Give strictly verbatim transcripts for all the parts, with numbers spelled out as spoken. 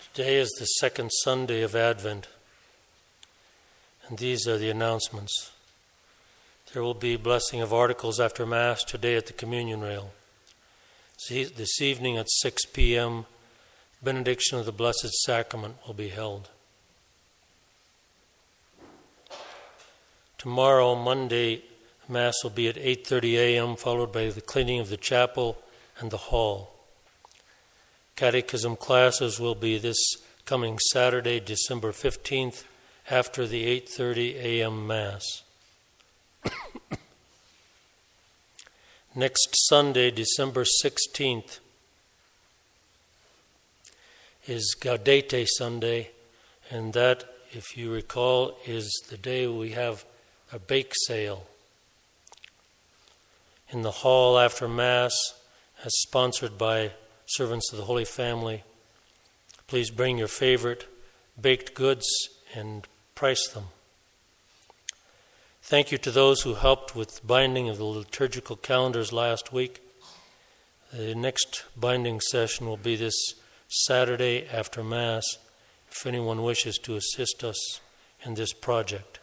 Today is the second Sunday of Advent, and these are the announcements. There will be blessing of articles after Mass today at the communion rail. This evening at six p.m., benediction of the Blessed Sacrament will be held. Tomorrow, Monday, Mass will be at eight thirty a.m., followed by the cleaning of the chapel and the hall. Catechism classes will be this coming Saturday, December fifteenth, after the eight thirty a.m. Mass. Next Sunday, December sixteenth, is Gaudete Sunday, and that, if you recall, is the day we have a bake sale. In the hall after Mass, as sponsored by Servants of the Holy Family, please bring your favorite baked goods and price them. Thank you to those who helped with binding of the liturgical calendars last week. The next binding session will be this Saturday after Mass, if anyone wishes to assist us in this project.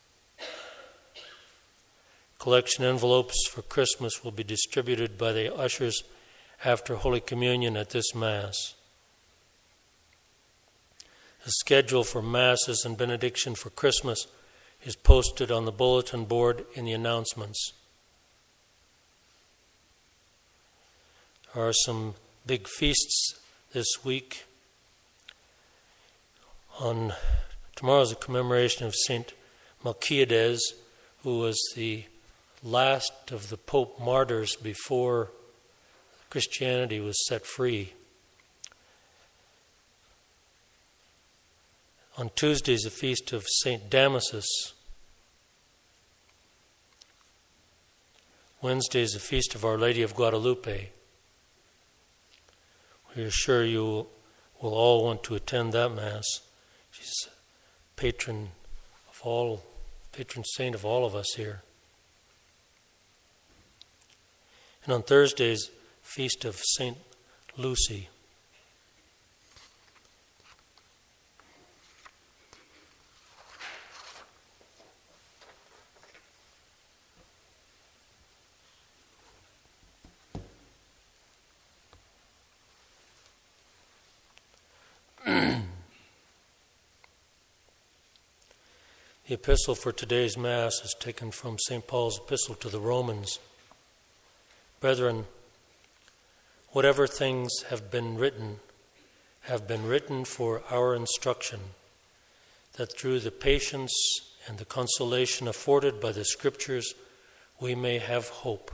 Collection envelopes for Christmas will be distributed by the ushers after Holy Communion at this Mass. The schedule for Masses and benediction for Christmas is posted on the bulletin board in the announcements. There are some big feasts this week. On tomorrow is a commemoration of Saint Melchiades, who was the last of the Pope martyrs before Christianity was set free. On Tuesday is the feast of Saint Damasus. Wednesday is the feast of Our Lady of Guadalupe. We are sure you will all want to attend that Mass. She's patron of all, patron saint of all of us here. And on Thursday's feast of Saint Lucy. The epistle for today's Mass is taken from Saint Paul's epistle to the Romans. Brethren, whatever things have been written, have been written for our instruction, that through the patience and the consolation afforded by the Scriptures, we may have hope.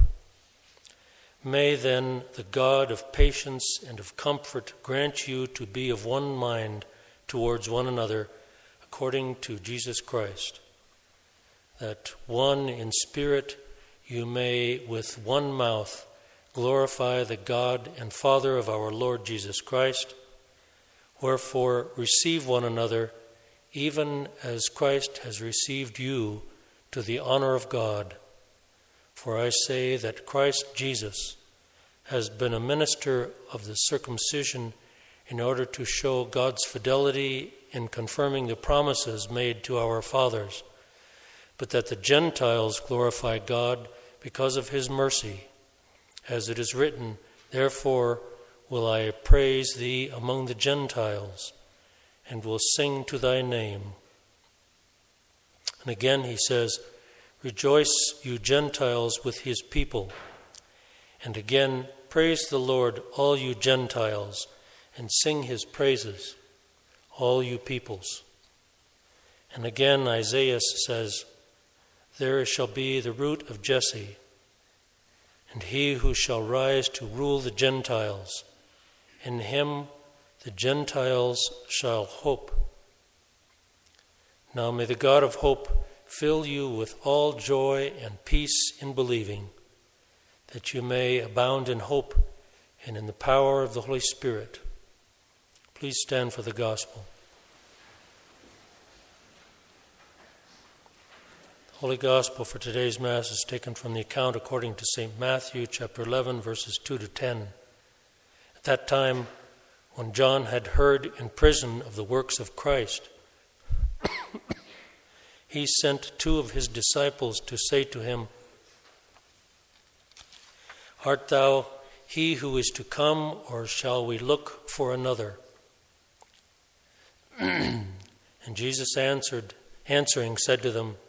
May then the God of patience and of comfort grant you to be of one mind towards one another, according to Jesus Christ, that one in spirit you may with one mouth glorify the God and Father of our Lord Jesus Christ. Wherefore receive one another, even as Christ has received you, to the honor of God. For I say that Christ Jesus has been a minister of the circumcision in order to show God's fidelity in confirming the promises made to our fathers, but that the Gentiles glorify God because of his mercy. As it is written, therefore will I praise thee among the Gentiles, and will sing to thy name. And again he says, rejoice, you Gentiles, with his people. And again, praise the Lord, all you Gentiles, and sing his praises, all you peoples. And again Isaiah says, there shall be the root of Jesse, and he who shall rise to rule the Gentiles. In him the Gentiles shall hope. Now may the God of hope fill you with all joy and peace in believing, that you may abound in hope and in the power of the Holy Spirit. Please stand for the Gospel. The Holy Gospel for today's Mass is taken from the account according to Saint Matthew, chapter eleven, verses two to ten. At that time, when John had heard in prison of the works of Christ, he sent two of his disciples to say to him, Art thou he who is to come, or shall we look for another? And Jesus answered, answering, said to them,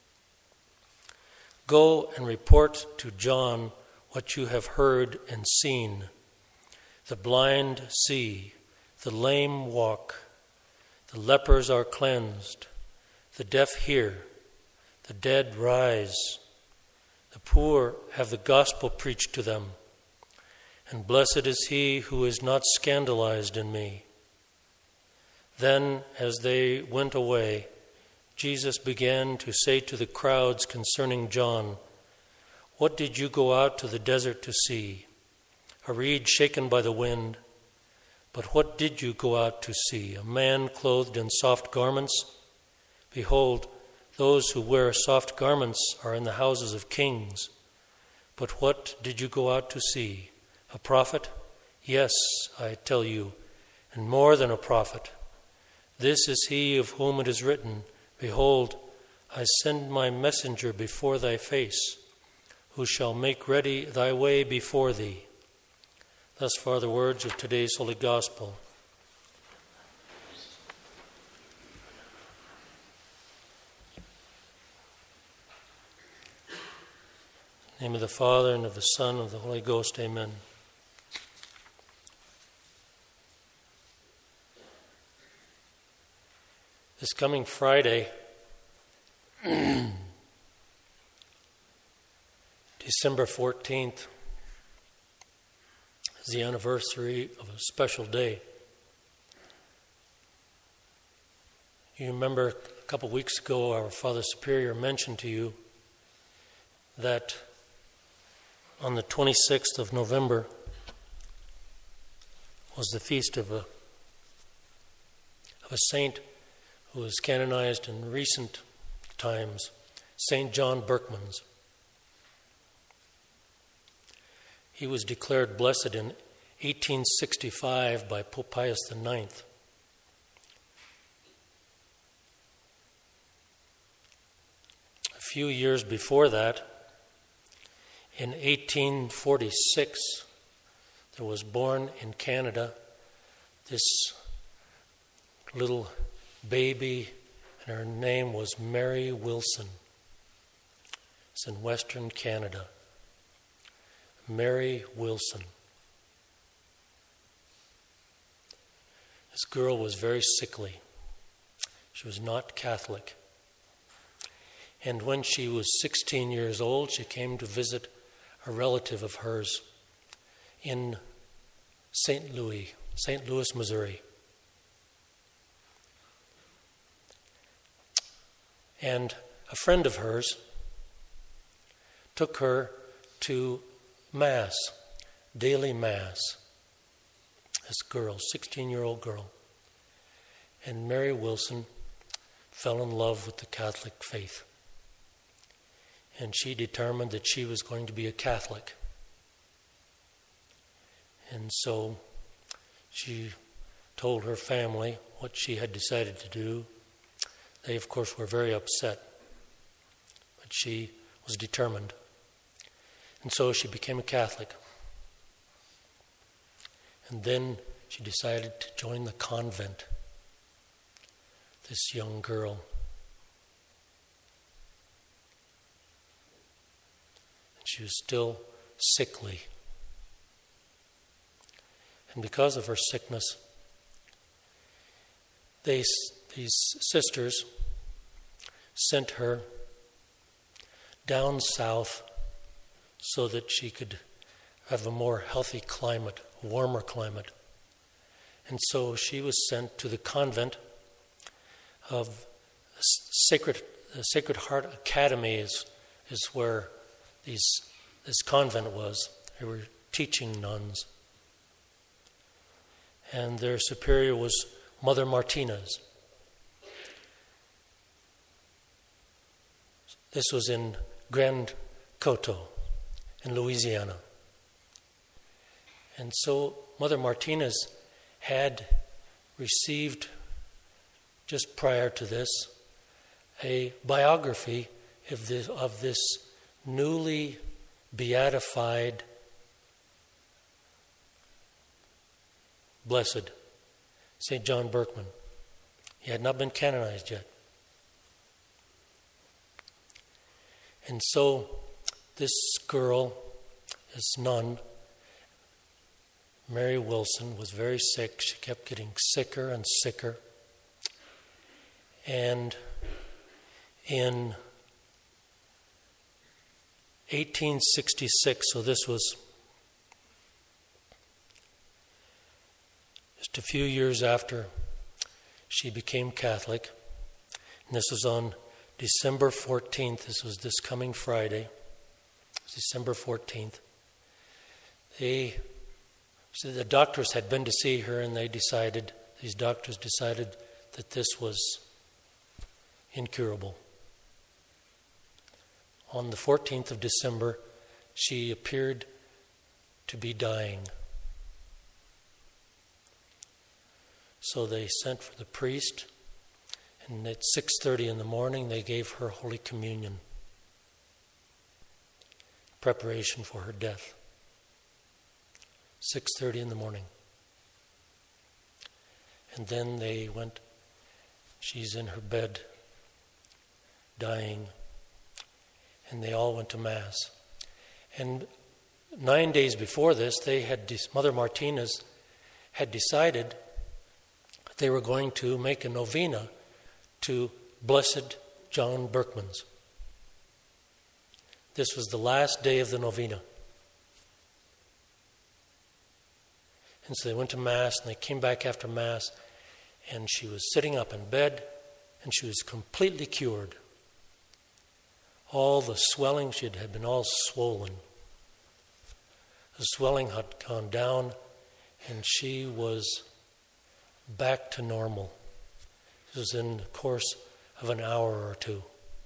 Go and report to John what you have heard and seen. The blind see, the lame walk, the lepers are cleansed, the deaf hear, the dead rise, the poor have the gospel preached to them, and blessed is he who is not scandalized in me. Then, as they went away, Jesus began to say to the crowds concerning John, What did you go out to the desert to see? A reed shaken by the wind? But what did you go out to see? A man clothed in soft garments? Behold, those who wear soft garments are in the houses of kings. But what did you go out to see? A prophet? Yes, I tell you, and more than a prophet. This is he of whom it is written, Behold, I send my messenger before thy face, who shall make ready thy way before thee. Thus far the words of today's Holy Gospel. In the name of the Father, and of the Son, and of the Holy Ghost, amen. This coming Friday, December fourteenth, is the anniversary of a special day. You remember a couple weeks ago our Father Superior mentioned to you that on the twenty-sixth of November was the feast of a, of a saint who was canonized in recent times, Saint John Berchmans. He was declared blessed in eighteen sixty-five by Pope Pius the Ninth. A few years before that, in eighteen forty-six, there was born in Canada this little baby, and her name was Mary Wilson. It's in Western Canada. Mary Wilson. This girl was very sickly. She was not Catholic. And when she was sixteen years old, she came to visit a relative of hers in Saint Louis, Saint Louis, Missouri. And a friend of hers took her to Mass, daily Mass. This girl, sixteen-year-old girl. And Mary Wilson fell in love with the Catholic faith. And she determined that she was going to be a Catholic. And so she told her family what she had decided to do. They, of course, were very upset, but she was determined. And so she became a Catholic. And then she decided to join the convent, this young girl. And she was still sickly. And because of her sickness, they, these sisters sent her down south so that she could have a more healthy climate, a warmer climate. And so she was sent to the convent of Sacred, the Sacred Heart Academy is, is where these this convent was. They were teaching nuns. And their superior was Mother Martinez. This was in Grand Coteau, in Louisiana. And so Mother Martinez had received, just prior to this, a biography of this, of this newly beatified blessed, Saint John Berchmans. He had not been canonized yet. And so this girl, this nun, Mary Wilson, was very sick. She kept getting sicker and sicker. And in eighteen sixty-six, so this was just a few years after she became Catholic, and this was on December fourteenth, this was this coming Friday, December fourteenth, they, so the doctors had been to see her, and they decided, these doctors decided that this was incurable. On the fourteenth of December, she appeared to be dying. So they sent for the priest, and at six thirty in the morning, they gave her Holy Communion, preparation for her death. six thirty in the morning. And then they went, she's in her bed, dying, and they all went to Mass. And nine days before this, they had, Mother Martinez had decided they were going to make a novena to Blessed John Berchmans. This was the last day of the novena. And so they went to Mass, and they came back after Mass, and she was sitting up in bed, and she was completely cured. All the swelling, she had been all swollen. The swelling had gone down, and she was back to normal. It was in the course of an hour or two.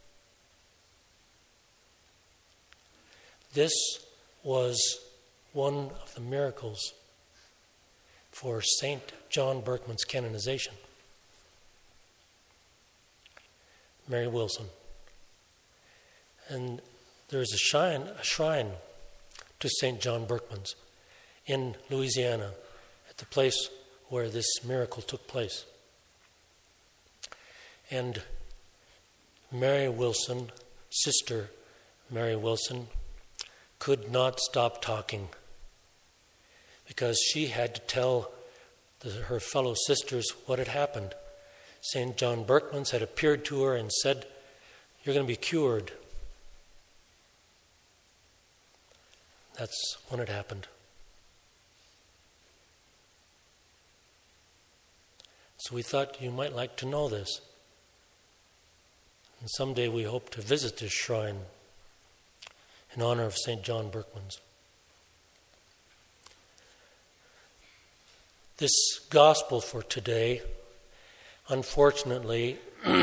This was one of the miracles for Saint John Berchmans' canonization. Mary Wilson. And there is a shrine, a shrine to Saint John Berchmans in Louisiana, at the place where this miracle took place. And Mary Wilson, Sister Mary Wilson, could not stop talking because she had to tell the, her fellow sisters what had happened. Saint John Berchmans had appeared to her and said, "You're going to be cured." That's when it happened. So we thought you might like to know this. And someday we hope to visit this shrine in honor of Saint John Berchmans. This gospel for today, unfortunately,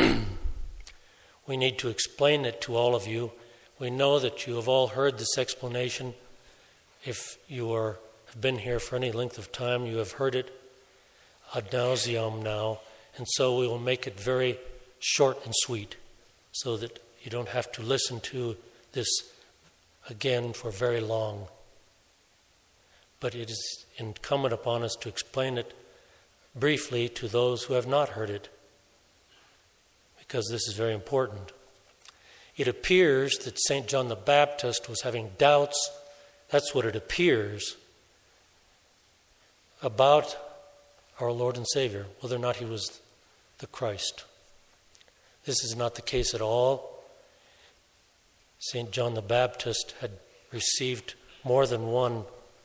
we need to explain it to all of you. We know that you have all heard this explanation. If you are, have been here for any length of time, you have heard it ad nauseam now, and so we will make it very short and sweet so that you don't have to listen to this again for very long. But it is incumbent upon us to explain it briefly to those who have not heard it, because this is very important. It appears that Saint John the Baptist was having doubts, that's what it appears, about our Lord and Savior, whether or not he was the Christ. This is not the case at all. Saint John the Baptist had received more than one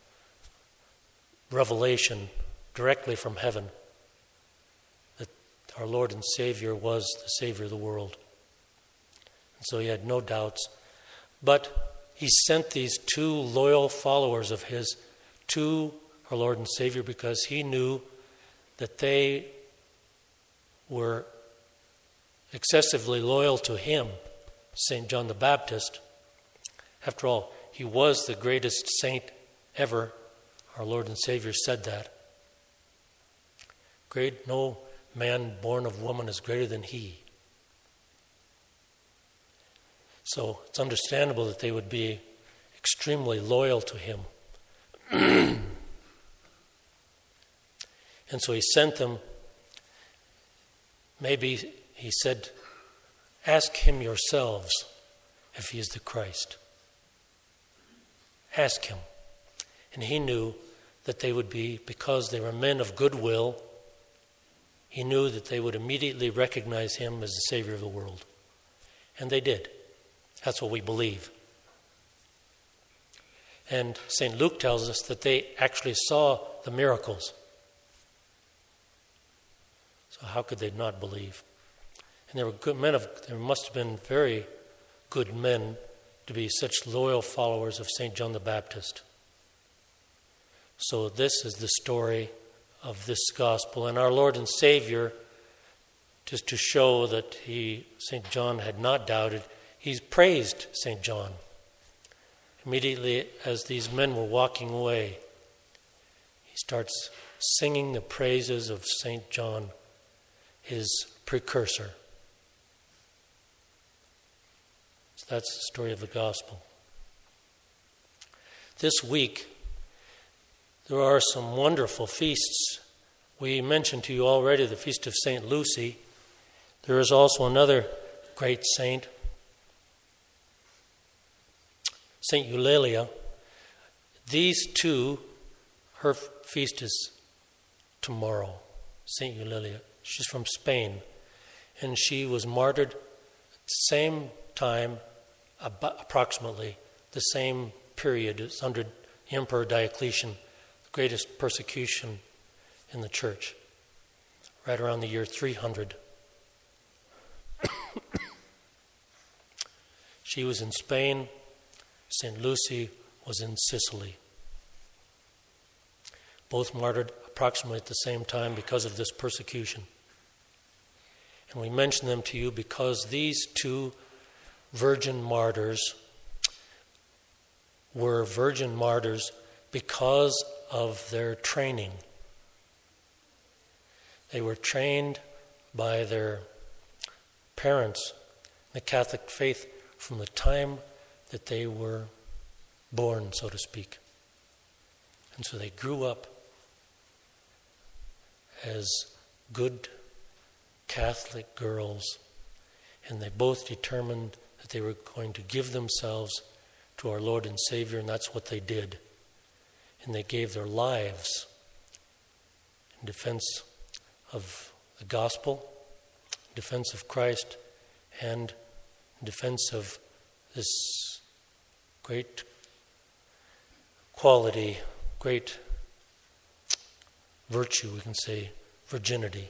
revelation directly from heaven that our Lord and Savior was the Savior of the world. And so he had no doubts. But he sent these two loyal followers of his to our Lord and Savior because he knew that they were excessively loyal to him, Saint John the Baptist. After all, he was the greatest saint ever. Our Lord and Savior said that. Great, no man born of woman is greater than he. So it's understandable that they would be extremely loyal to him. And so he sent them. Maybe he said, ask him yourselves if he is the Christ. Ask him. And he knew that they would be, because they were men of goodwill, he knew that they would immediately recognize him as the Savior of the world. And they did. That's what we believe. And Saint Luke tells us that they actually saw the miracles. So how could they not believe? And they were good men of, there must have been very good men to be such loyal followers of Saint John the Baptist. So this is the story of this gospel. And our Lord and Savior, just to show that he, Saint John had not doubted, he's praised Saint John. Immediately as these men were walking away, he starts singing the praises of Saint John, his precursor. So that's the story of the gospel. This week, there are some wonderful feasts. We mentioned to you already the feast of Saint Lucy. There is also another great saint, Saint Eulalia. These two, her feast is tomorrow, Saint Eulalia. She's from Spain, and she was martyred at the same time, approximately the same period as under Emperor Diocletian, the greatest persecution in the church, right around the year three hundred. She was in Spain. Saint Lucy was in Sicily. Both martyred approximately at the same time because of this persecution. And we mention them to you because these two virgin martyrs were virgin martyrs because of their training. They were trained by their parents in the Catholic faith from the time that they were born, so to speak. And so they grew up as good Catholic girls, and they both determined that they were going to give themselves to our Lord and Savior, and that's what they did. And they gave their lives in defense of the gospel, in defense of Christ, and in defense of this great quality, great virtue, we can say, virginity.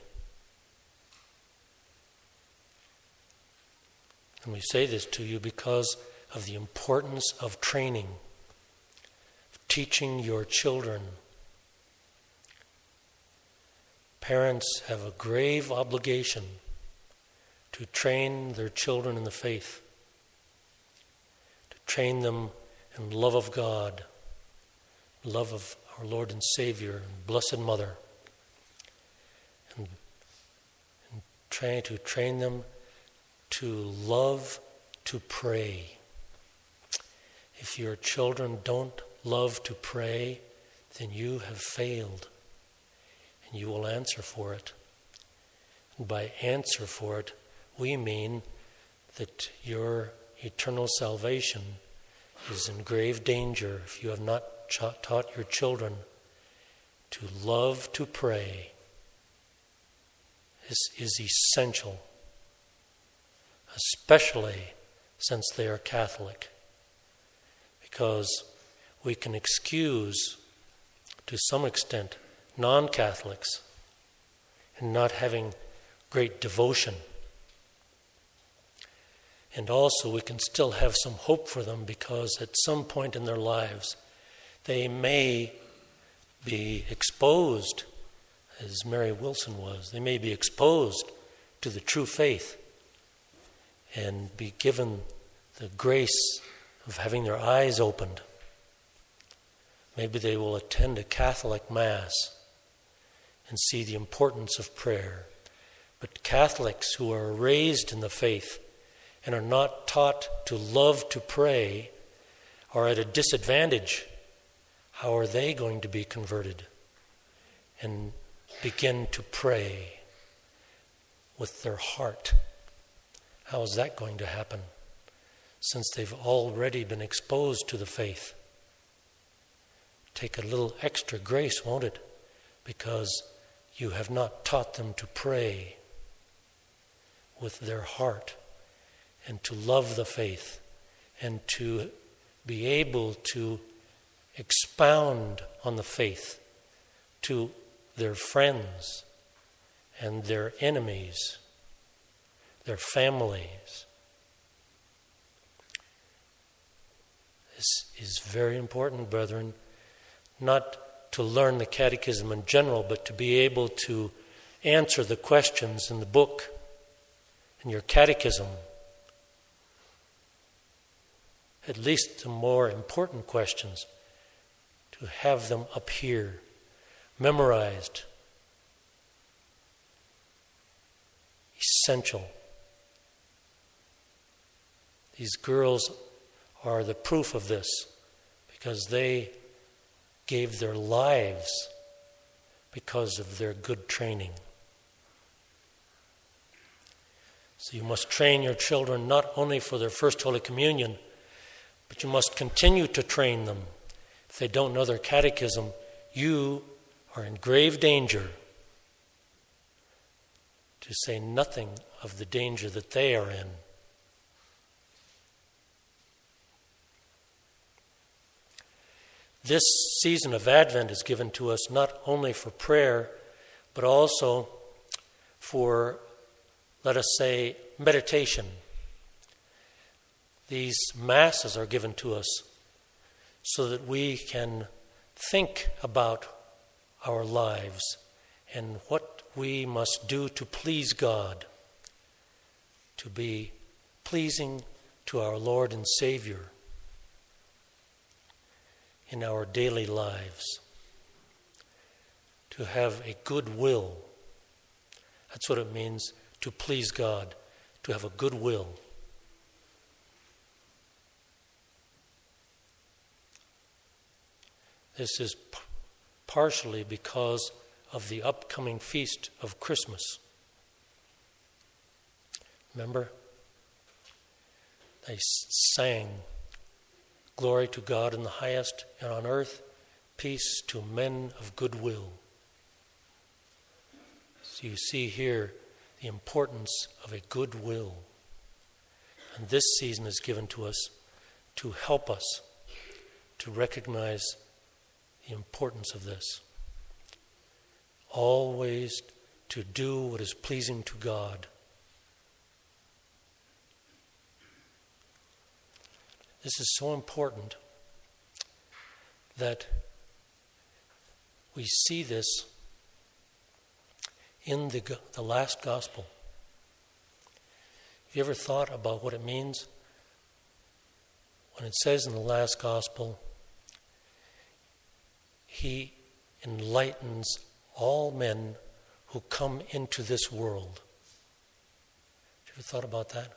And we say this to you because of the importance of training, of teaching your children. Parents have a grave obligation to train their children in the faith, to train them in love of God, love of our Lord and Savior, and Blessed Mother, and, and try to train them to love to pray. If your children don't love to pray, then you have failed, and you will answer for it. And by answer for it, we mean that your eternal salvation is in grave danger if you have not cha- taught your children to love to pray. This is essential, especially since they are Catholic, because we can excuse, to some extent, non-Catholics in not having great devotion. And also we can still have some hope for them because at some point in their lives they may be exposed, as Mary Wilson was, they may be exposed to the true faith and be given the grace of having their eyes opened. Maybe they will attend a Catholic Mass and see the importance of prayer. But Catholics who are raised in the faith and are not taught to love to pray are at a disadvantage. How are they going to be converted and begin to pray with their heart? How is that going to happen, since they've already been exposed to the faith? Take a little extra grace, won't it? Because you have not taught them to pray with their heart and to love the faith and to be able to expound on the faith to their friends and their enemies, their families. This is very important, brethren, not to learn the catechism in general, but to be able to answer the questions in the book, in your catechism. At least the more important questions, to have them up here, memorized, essential. These girls are the proof of this, because they gave their lives because of their good training. So you must train your children not only for their first Holy Communion, but you must continue to train them. If they don't know their catechism, you are in grave danger, to say nothing of the danger that they are in. This season of Advent is given to us not only for prayer, but also for, let us say, meditation. These masses are given to us so that we can think about our lives and what we must do to please God, to be pleasing to our Lord and Savior in our daily lives, to have a good will. That's what it means to please God, to have a good will. This is p- partially because of the upcoming feast of Christmas. Remember? They sang, "Glory to God in the highest, and on earth peace to men of good will." So you see here the importance of a good will. And this season is given to us to help us to recognize the importance of this. Always to do what is pleasing to God. This is so important that we see this in the, the last gospel. Have you ever thought about what it means when it says in the last gospel, He enlightens all men who come into this world? Have you ever thought about that?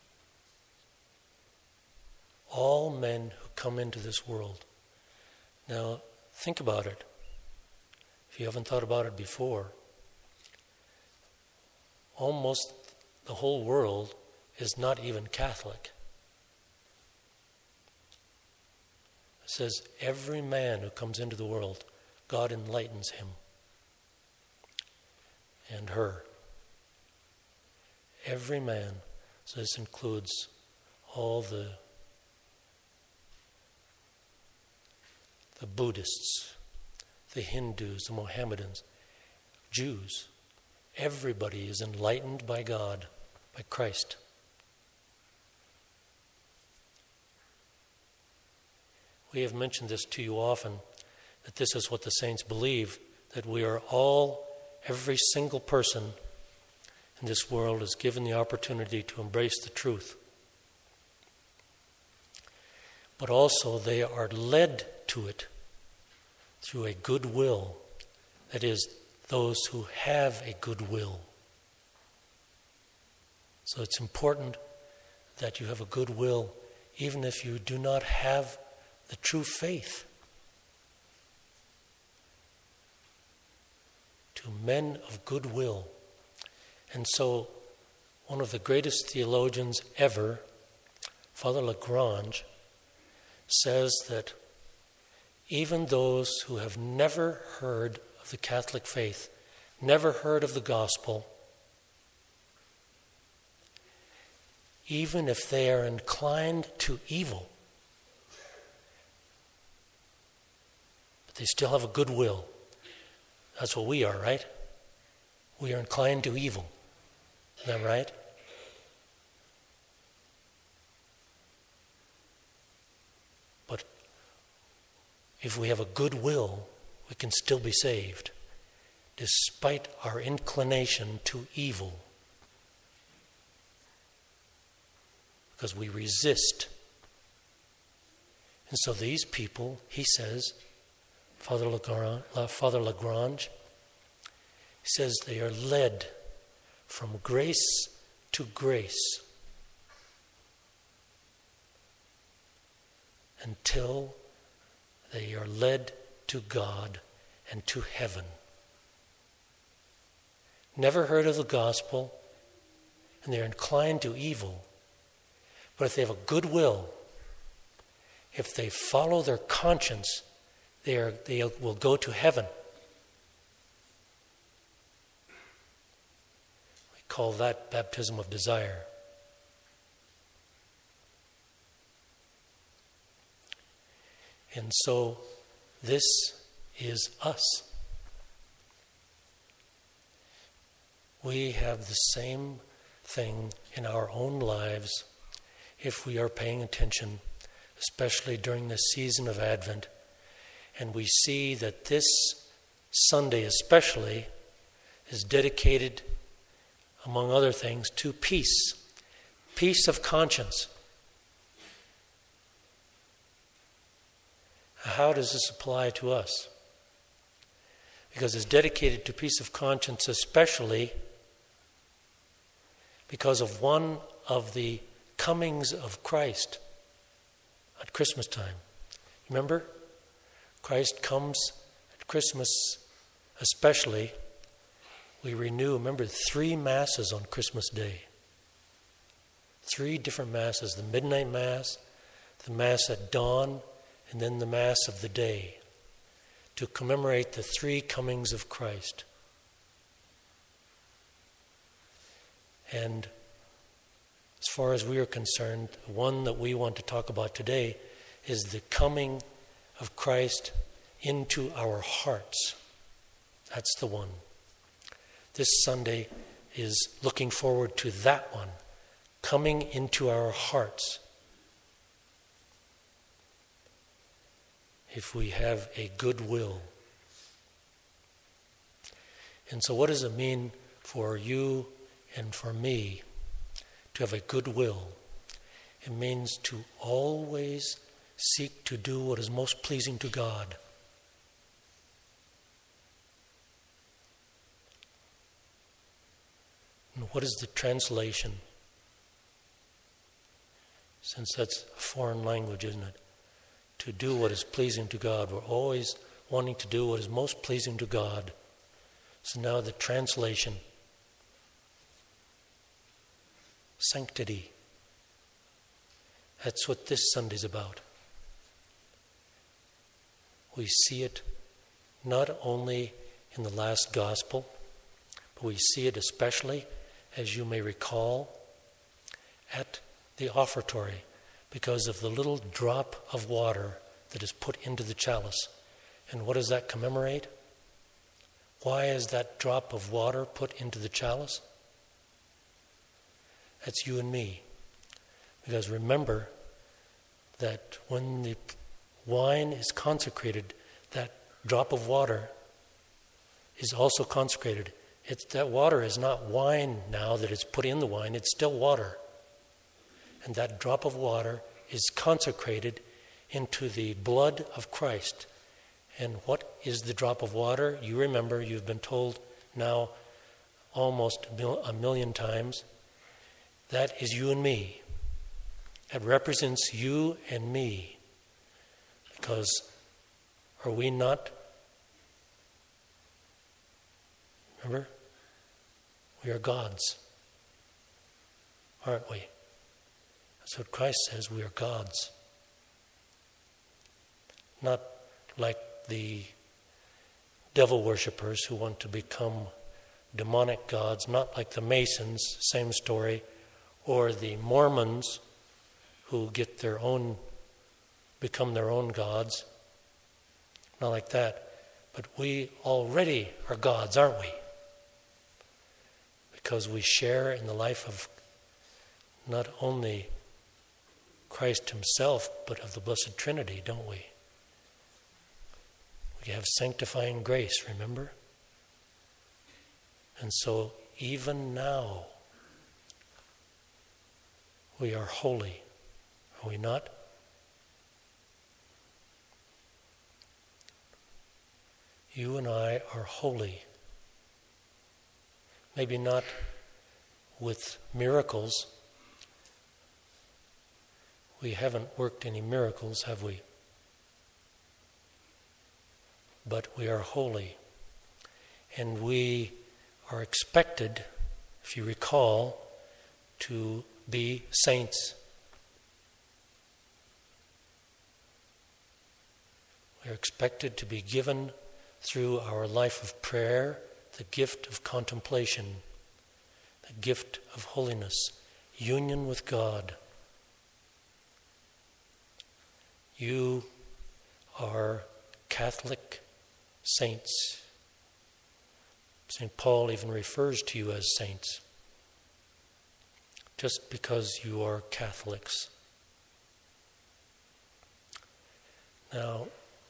All men who come into this world. Now, think about it. If you haven't thought about it before, almost the whole world is not even Catholic. It says, every man who comes into the world, God enlightens him and her. Every man. So this includes all the the Buddhists, the Hindus, the Mohammedans, Jews. Everybody is enlightened by God, by Christ. We have mentioned this to you often, that this is what the saints believe, that we are all, every single person in this world is given the opportunity to embrace the truth. But also they are led to it through a good will. That is, those who have a good will. So it's important that you have a good will, even if you do not have the true faith. To men of good will. And so, one of the greatest theologians ever, Father Lagrange, says that even those who have never heard of the Catholic faith, never heard of the gospel, even if they are inclined to evil, but they still have a good will. That's what we are, right? We are inclined to evil. Is that right? But if we have a good will, we can still be saved, despite our inclination to evil. Because we resist. And so these people, he says, Father Lagrange, Father Lagrange, he says they are led from grace to grace until they are led to God and to heaven. Never heard of the gospel, and they're inclined to evil. But if they have a good will, if they follow their conscience, they are, they will go to heaven. We call that baptism of desire. And so this is us. We have the same thing in our own lives if we are paying attention, especially during this season of Advent. And we see that this Sunday especially is dedicated, among other things, to peace. Peace of conscience. How does this apply to us? Because it's dedicated to peace of conscience, especially because of one of the comings of Christ at Christmas time. Remember? Christ comes at Christmas especially. We renew, remember, three masses on Christmas Day. Three different masses. The midnight mass, the mass at dawn, and then the mass of the day, to commemorate the three comings of Christ. And as far as we are concerned, the one that we want to talk about today is the coming of Christ into our hearts. That's the one. This Sunday is looking forward to that one, coming into our hearts. If we have a good will. And so what does it mean for you and for me to have a good will? It means to always seek to do what is most pleasing to God. And what is the translation? Since that's a foreign language, isn't it? To do what is pleasing to God. We're always wanting to do what is most pleasing to God. So now the translation. Sanctity. That's what this Sunday's about. We see it not only in the last gospel, but we see it especially, as you may recall, at the offertory, because of the little drop of water that is put into the chalice. And what does that commemorate? Why is that drop of water put into the chalice? That's you and me. Because remember that when the wine is consecrated, that drop of water is also consecrated. It's, that water is not wine now that it's put in the wine, it's still water. And that drop of water is consecrated into the blood of Christ. And what is the drop of water? You remember, you've been told now almost a million times. That is you and me. It represents you and me. Because are we not? Remember? We are gods. Aren't we? That's what Christ says, we are gods. Not like the devil worshippers who want to become demonic gods, not like the Masons, same story, or the Mormons who get their own, become their own gods. Not like that. But we already are gods, aren't we? Because we share in the life of not only Christ himself, but of the Blessed Trinity, don't we? We have sanctifying grace, remember? And so even now, we are holy, are we not? You and I are holy. Maybe not with miracles. We haven't worked any miracles, have we? But we are holy. And we are expected, if you recall, to be saints. We are expected to be given through our life of prayer the gift of contemplation, the gift of holiness, union with God. You are Catholic saints. Saint Paul even refers to you as saints, just because you are Catholics. Now,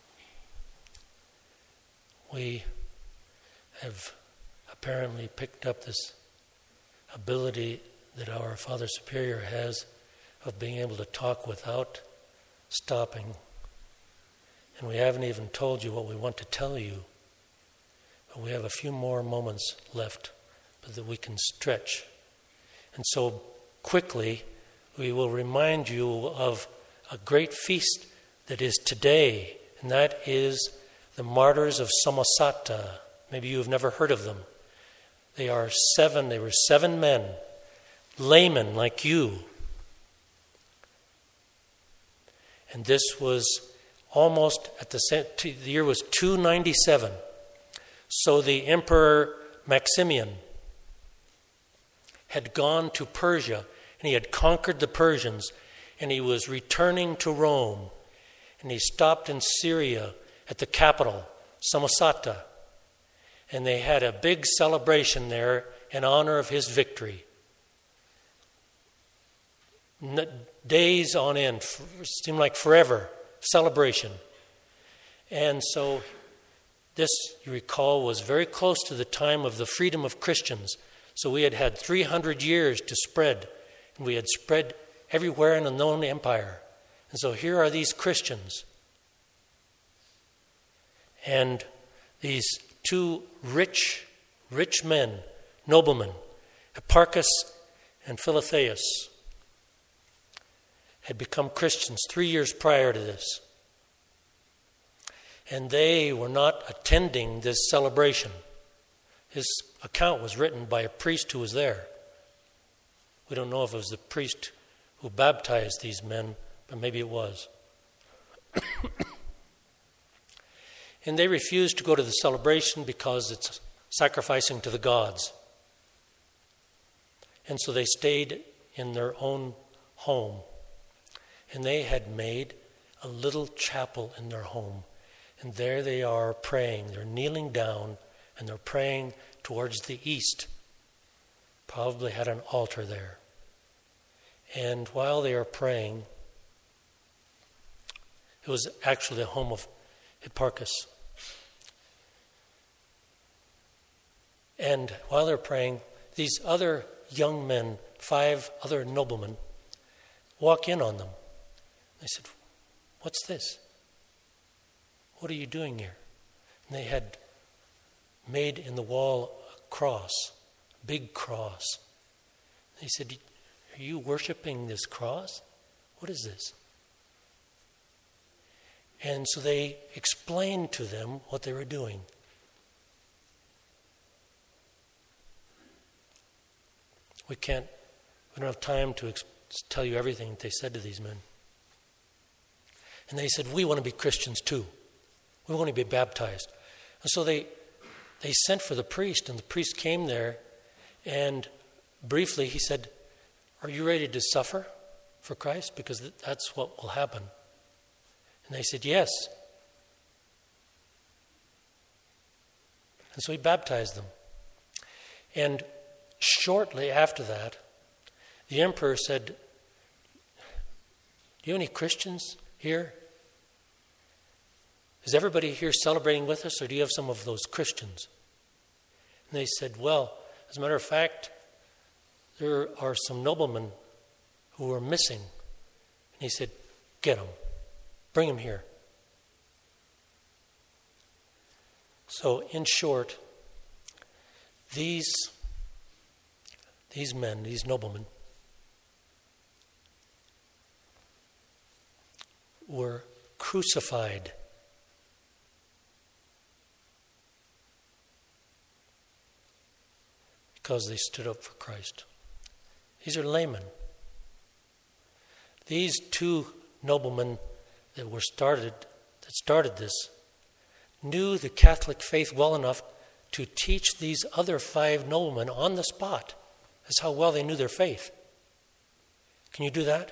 we have apparently picked up this ability that our Father Superior has of being able to talk without stopping. And we haven't even told you what we want to tell you. But we have a few more moments left, but that we can stretch. And so quickly, we will remind you of a great feast that is today, and that is the martyrs of Samosata. Maybe you have never heard of them. They are seven, they were seven men, laymen like you. And this was almost at the same, the year was two ninety-seven. So the Emperor Maximian had gone to Persia, and he had conquered the Persians, and he was returning to Rome. And he stopped in Syria at the capital, Samosata. And they had a big celebration there in honor of his victory. Days on end, seemed like forever, celebration. And so this, you recall, was very close to the time of the freedom of Christians. So we had had three hundred years to spread, and we had spread everywhere in the known empire. And so here are these Christians. And these two rich, rich men, noblemen, Hipparchus and Philotheus, had become Christians three years prior to this. And they were not attending this celebration. His account was written by a priest who was there. We don't know if it was the priest who baptized these men, but maybe it was. And they refused to go to the celebration because it's sacrificing to the gods. And so they stayed in their own home. And they had made a little chapel in their home. And there they are praying. They're kneeling down and they're praying towards the east. Probably had an altar there. And while they are praying, it was actually the home of Hipparchus. And while they're praying, these other young men, five other noblemen, walk in on them. They said, "What's this? What what are you doing here? And they had made in the wall a cross, a big cross. He said, are you worshiping this cross? What is this? And so they explained to them what they were doing. We can't, we don't have time to ex- tell you everything that they said to these men. And they said, we want to be Christians too. We want to be baptized. And so they they sent for the priest, and the priest came there, and briefly he said, are you ready to suffer for Christ? Because that's what will happen. And they said, yes. And so he baptized them. And shortly after that, the emperor said, do you have any Christians here? Is everybody here celebrating with us, or do you have some of those Christians? And they said, well, as a matter of fact, there are some noblemen who are missing. And he said, get them. Bring them here. So, in short, these, these men, these noblemen, were crucified. Because they stood up for Christ. These are laymen. These two noblemen that were started, that started this, knew the Catholic faith well enough to teach these other five noblemen on the spot. That's how well they knew their faith. Can you do that?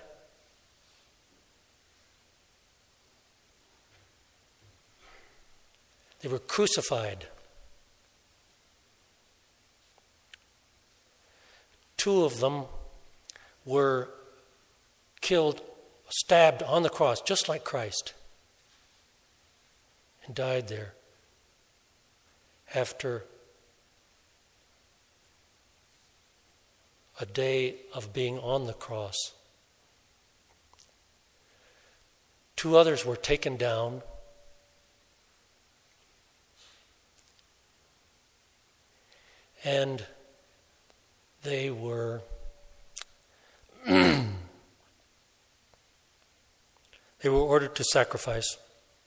They were crucified. Two of them were killed, stabbed on the cross, just like Christ, and died there after a day of being on the cross. Two others were taken down. And they were they were ordered to sacrifice.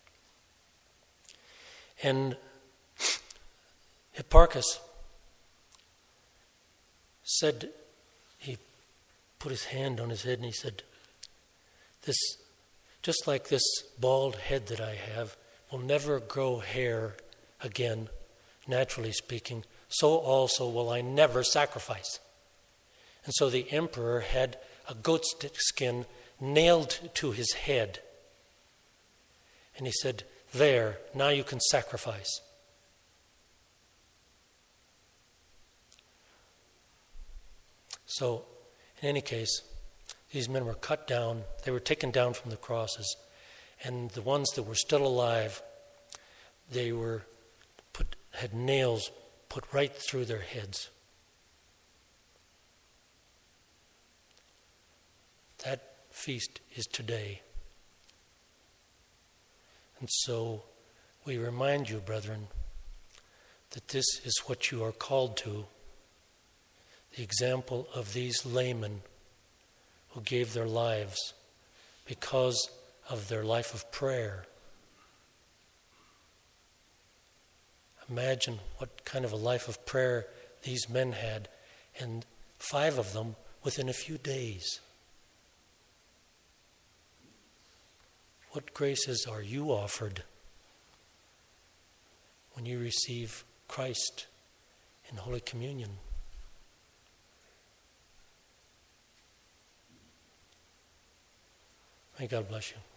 And Hipparchus said, he put his hand on his head and he said, this, just like this bald head that I have will never grow hair again, naturally speaking, so also will I never sacrifice. And so the emperor had a goat skin nailed to his head. And he said, there, now you can sacrifice. So, in any case, these men were cut down. They were taken down from the crosses. And the ones that were still alive, they were put, had nails put right through their heads. That feast is today. And so we remind you, brethren, that this is what you are called to. The example of these laymen who gave their lives because of their life of prayer. Imagine what kind of a life of prayer these men had, and five of them within a few days. What graces are you offered when you receive Christ in Holy Communion? May God bless you.